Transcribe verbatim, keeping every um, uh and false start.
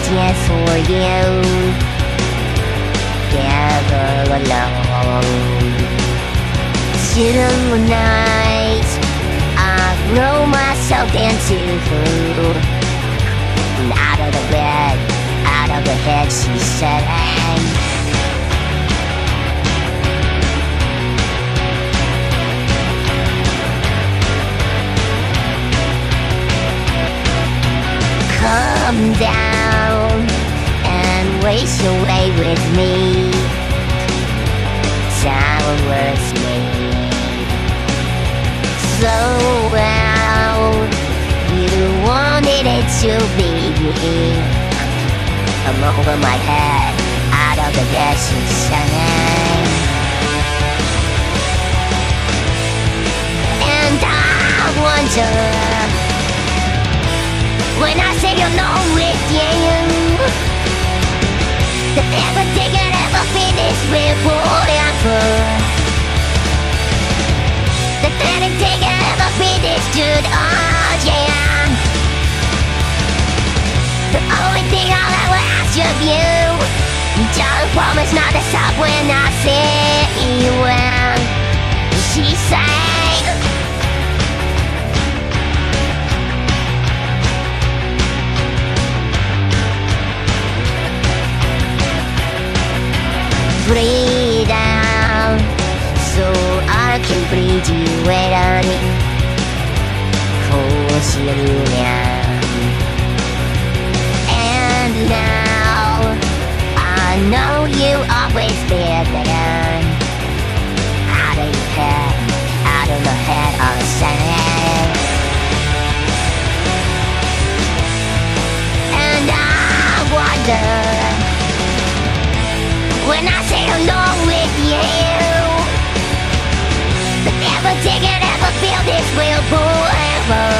dance for you, never alone. Sitting night, I throw myself into food. Out of the bed, out of the head, she said, hey. Come down and waste away with me. Sound worth me so well. You wanted it to be. I'm over my head, out of the bed, she sang. And I wonder, when I say alone with you, that everything can ever finish with forever. That anything can ever finish good, oh yeah. The only thing I'll ever ask of you, don't promise not to stop when I say you will. She sang. Breathe out, so I can breathe you in. Close your now. And now I know you always been there. Out of your head, out of the head of the sand. And I wonder, when I say alone with you, that everything can ever feel this will forever.